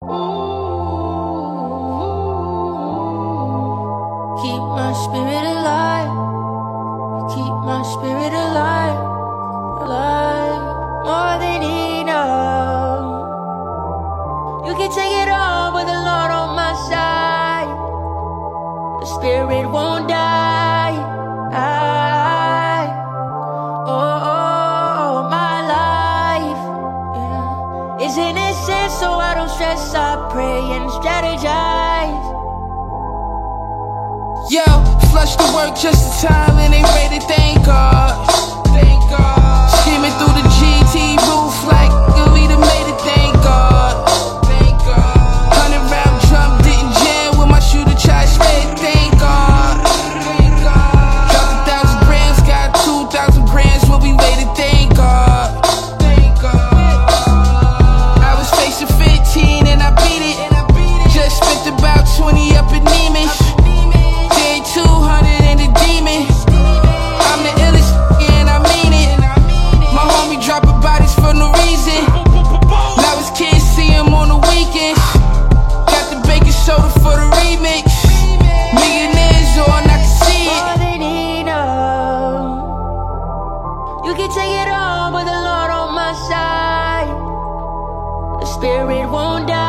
Keep my spirit alive. Keep my spirit alive. Alive. More than enough. You can take it all with the Lord on my side. The spirit won't die. My life, yeah, is innocent, so I don't stress. I pray and strategize. Yo, flush the work just in time and ain't ready to thank God. Thank God. Screaming through the GT roof like we done made it, thank God. Thank God. 100 round drum didn't jam with my shooter charge straight, thank God. Thank God. Dropped 1,000 grams, got 2,000 grams when we waited, thank God. Thank God. I was facing 15 and I beat it. Just spent about 20 up in Neiman. 200 in the demon. I'm the illest, yeah, and I mean it. My homie dropping bodies for no reason. Now his kids see him on the weekends. Got the baking soda for the remix. Millionaires on, I can see it. More than enough. You can take it all with the Lord on my side. The spirit won't die.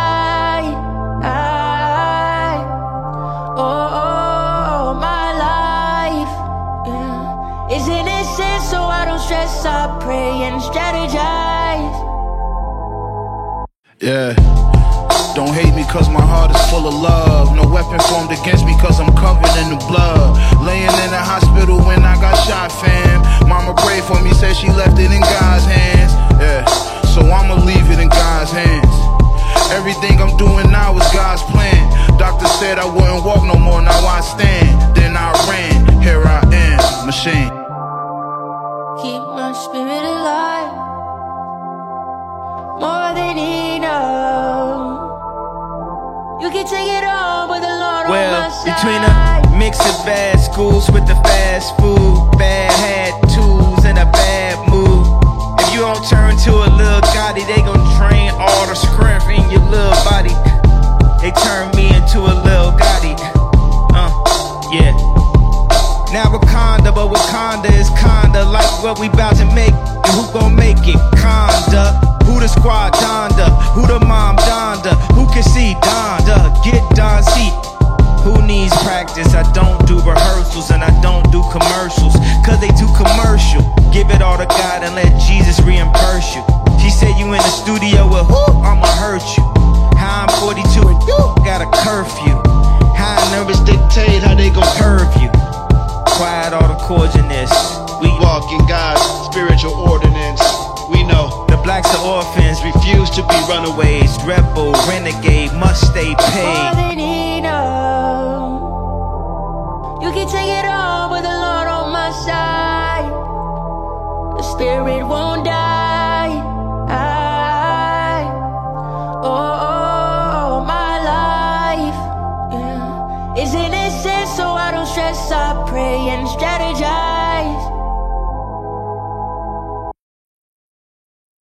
Is innocent, so I don't stress. I pray and strategize. Yeah. Don't hate me cause my heart is full of love. No weapon formed against me cause I'm covered in the blood. Laying in the hospital when I got shot, fam. Mama prayed for me, said she left it in God's hands. Yeah, so I'ma leave it in God's hands. Everything I'm doing now is God's plan. Doctor said I wouldn't walk no more, now I stand. Then I ran, here I am, machine. Keep my spirit alive. More than enough. You can take it all with the Lord on my side. Between a mix of bad schools with the fast food, bad attitudes and a bad mood. If you don't turn to a little Gotti, they gon' drain all the strength in your little body. They turn me into a little Gotti. Yeah. Now Wakanda, but Wakanda is kinda like what we bout to make. And who gon' make it? Conda. Who the squad Donda? Who the mom Donda? Who can see Donda? Get Don seat. Who needs practice? I don't do rehearsals and I don't do commercials, cause they too commercial. Give it all to God and let Jesus reimburse you. She said you in the studio with who? I'ma hurt you. How I'm 42 and you got a curfew. How nervous dictate how they gon' curve you. Quiet all the chords in this. We walk in God's spiritual ordinance. We know the blacks are orphans, refuse to be runaways. Rebel, renegade, must stay paid. More than enough. You can take it all with the Lord on my side. The spirit won't die. My life, yeah, is innocent, so I don't stress. I pray and strategize.